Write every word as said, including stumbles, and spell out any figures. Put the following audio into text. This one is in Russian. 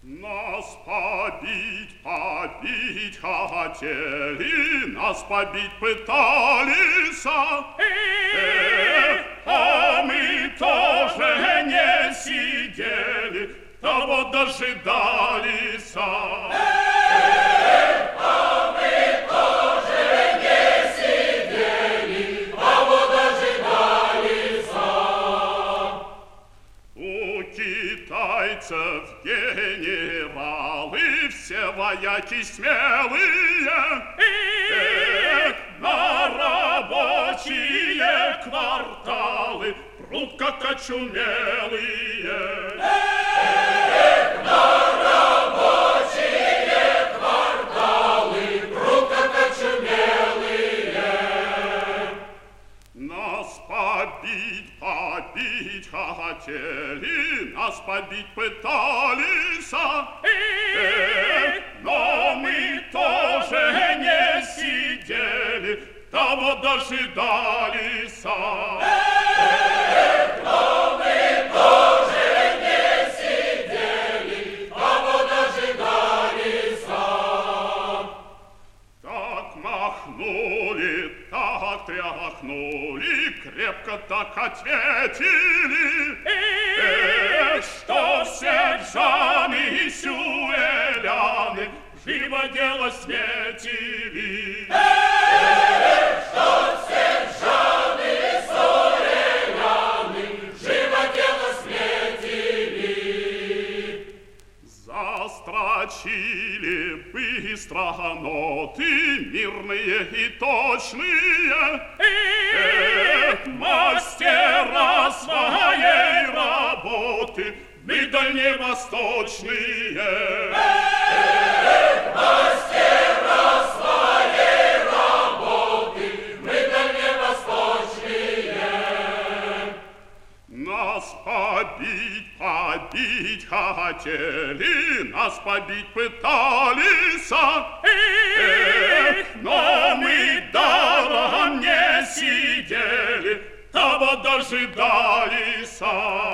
Нас побить, побить хотели, нас побить пытались, э, а мы тоже не сидели, того дожидались. Китайцев генералы, все вояки смелые, э, на рабочие кварталы прут как очумелые. На рабочие кварталы прут как очумелые. Нас побить, побить хотели, нас побить пытались, э, но мы тоже не сидели, того дожидались. Э, но мы тоже не сидели, того дожидались. Так махнули, так тряхнули, крепко так ответили, э, что все джаны и сюэляны живо дело сметили. Э, что все джаны и сюэляны живо дело сметили. Застрочили быстро ноты мирные и точные, эх, мастера своей работы, мы дальневосточные. Эх, мастера своей работы, мы дальневосточные. Нас побить, побить хотели, нас побить пытались, эх, но мы даром не сидели, того дожидались.